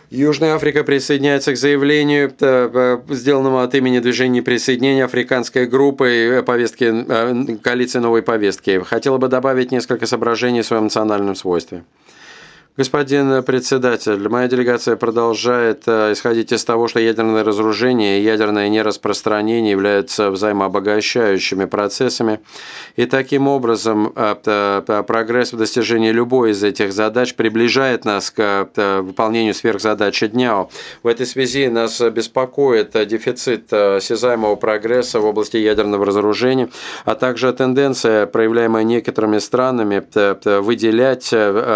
Южная Африка присоединяется к заявлению, сделанному от имени движения присоединения африканской группы повестки коалиции новой повестки. Хотела бы добавить несколько соображений в своем национальном свойстве. Господин председатель, моя делегация продолжает исходить из того, что ядерное разоружение и ядерное нераспространение являются взаимообогащающими процессами, и таким образом прогресс в достижении любой из этих задач приближает нас к выполнению сверхзадачи ДНЯО. В этой связи нас беспокоит дефицит осязаемого прогресса в области ядерного разоружения, а также тенденция, проявляемая некоторыми странами, выделять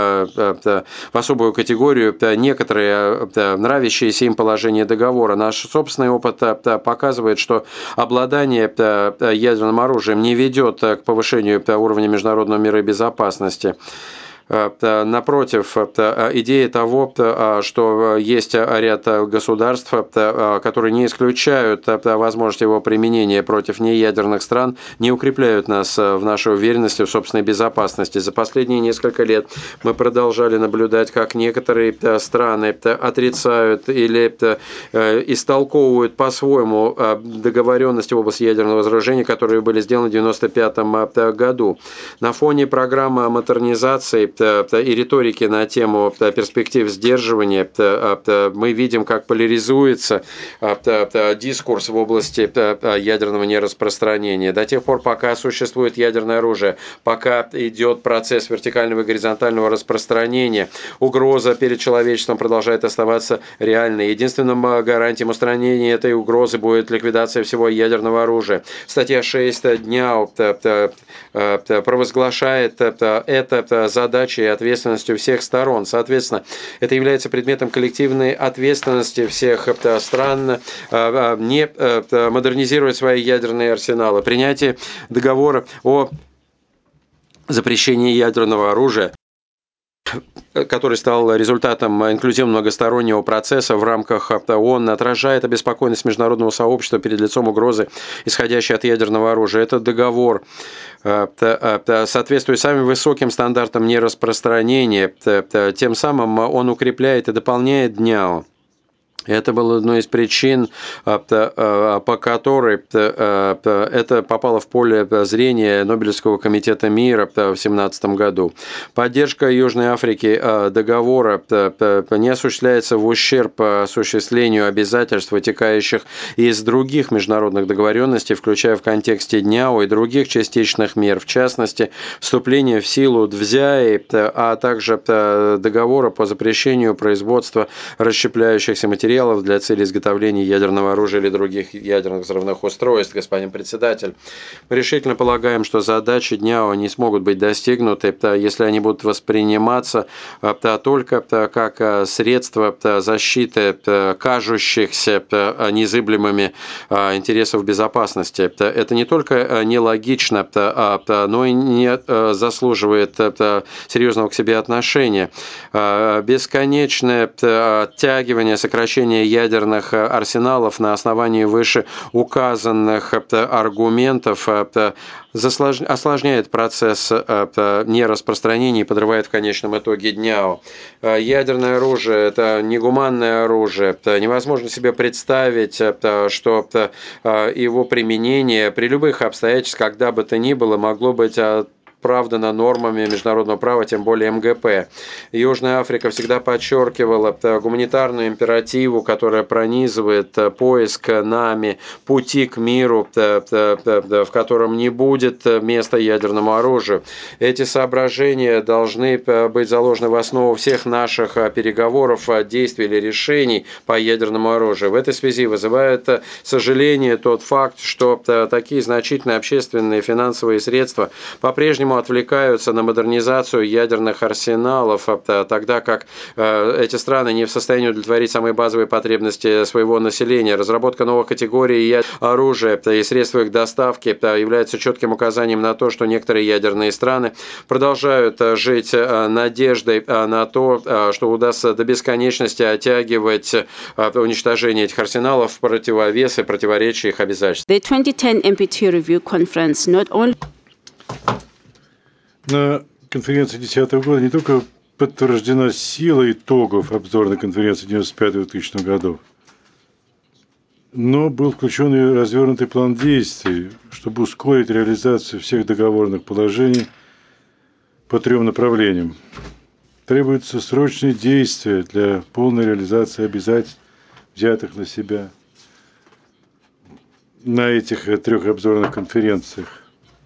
в особую категорию некоторые нравящиеся им положения договора. Наш собственный опыт показывает, что обладание ядерным оружием не ведет к повышению уровня международного мира и безопасности. Напротив, идея того, что есть ряд государств, которые не исключают возможность его применения против неядерных стран, не укрепляют нас в нашей уверенности в собственной безопасности. За последние несколько лет мы продолжали наблюдать, как некоторые страны отрицают или истолковывают по-своему договоренности в области ядерного разоружения, которые были сделаны в 1995 году. На фоне программы модернизации и риторики на тему перспектив сдерживания мы видим, как поляризуется дискурс в области ядерного нераспространения. До тех пор, пока существует ядерное оружие, пока идет процесс вертикального и горизонтального распространения, угроза перед человечеством продолжает оставаться реальной. Единственным гарантием устранения этой угрозы будет ликвидация всего ядерного оружия. Статья 6 ДНЯО провозглашает это задачей и ответственностью всех сторон. Соответственно, это является предметом коллективной ответственности всех стран не модернизировать свои ядерные арсеналы. Принятие договора о запрещении ядерного оружия, который стал результатом инклюзивного многостороннего процесса в рамках ООН, отражает обеспокоенность международного сообщества перед лицом угрозы, исходящей от ядерного оружия. Этот договор соответствует самым высоким стандартам нераспространения, тем самым он укрепляет и дополняет ДНЯО. Это была одной из причин, по которой это попало в поле зрения Нобелевского комитета мира в 2017 году. Поддержка Южной Африки договора не осуществляется в ущерб осуществлению обязательств, вытекающих из других международных договоренностей, включая в контексте ДНЯО и других частичных мер, в частности, вступление в силу ДВЗЯИ, а также договора по запрещению производства расщепляющихся материалов для цели изготовления ядерного оружия или других ядерных взрывных устройств. Господин председатель, мы решительно полагаем, что задачи ДНЯО не смогут быть достигнуты, если они будут восприниматься только как средство защиты кажущихся незыблемыми интересов безопасности. Это не только нелогично, но и не заслуживает серьезного к себе отношения. Бесконечное оттягивание, сокращение ядерных арсеналов на основании вышеуказанных аргументов осложняет процесс нераспространения и подрывает в конечном итоге ДНЯО. Ядерное оружие – это негуманное оружие. Невозможно себе представить, что его применение при любых обстоятельствах, когда бы то ни было, могло быть оправдано нормами международного права, тем более МГП. Южная Африка всегда подчеркивала гуманитарную императиву, которая пронизывает поиск нами пути к миру, в котором не будет места ядерному оружию. Эти соображения должны быть заложены в основу всех наших переговоров, действий или решений по ядерному оружию. В этой связи вызывает сожаление тот факт, что такие значительные общественные и финансовые средства по-прежнему отвлекаются на модернизацию ядерных арсеналов, тогда как эти страны не в состоянии удовлетворить самые базовые потребности своего населения. Разработка новых категорий оружия и средств их доставки является четким указанием на то, что некоторые ядерные страны продолжают жить надеждой на то, что удастся до бесконечности оттягивать уничтожение этих арсеналов в противовес и противоречие их обязательствам. The 2010 NPT Review Conference not only На конференции 2010 года не только подтверждена сила итогов обзорной конференции 1995-2000 годов, но был включен и развернутый план действий, чтобы ускорить реализацию всех договорных положений по 3 направлениям. Требуются срочные действия для полной реализации обязательств, взятых на себя на этих 3 обзорных конференциях.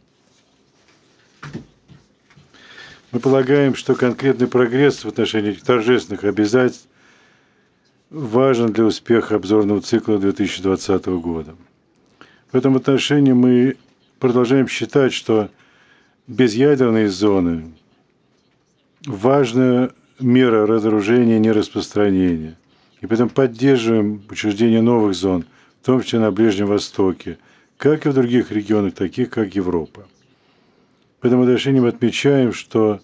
Мы полагаем, что конкретный прогресс в отношении торжественных обязательств важен для успеха обзорного цикла 2020 года. В этом отношении мы продолжаем считать, что безъядерные зоны – важная мера разоружения и нераспространения. И поэтому поддерживаем учреждение новых зон, в том числе на Ближнем Востоке, как и в других регионах, таких как Европа. В этом отношении мы отмечаем, что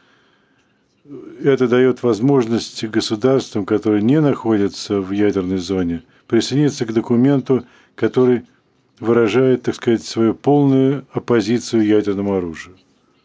это дает возможность государствам, которые не находятся в ядерной зоне, присоединиться к документу, который выражает, так сказать, свою полную оппозицию ядерному оружию.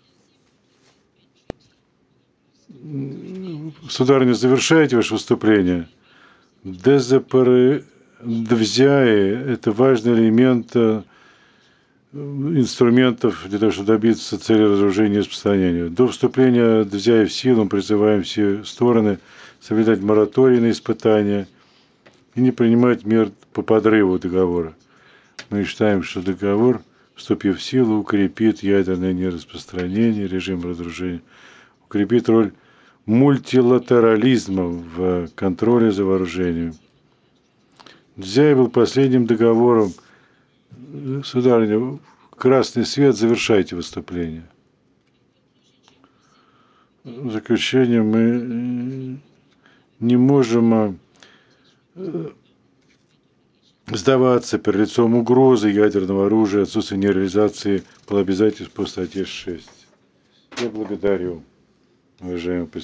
Сударыня, завершаете ваше выступление? Дезапаровзяи – это важный элемент инструментов для того, чтобы добиться цели разоружения и распространения. До вступления Дзяи в силу мы призываем все стороны соблюдать мораторий на испытания и не принимать мер по подрыву договора. Мы считаем, что договор, вступив в силу, укрепит ядерное нераспространение, режим разоружения, укрепит роль мультилатерализма в контроле за вооружением. Дзяи был последним договором. Сударыня, красный свет, завершайте выступление. В заключение мы не можем сдаваться перед лицом угрозы ядерного оружия, отсутствия нереализации по обязательств по статье 6. Я благодарю, уважаемый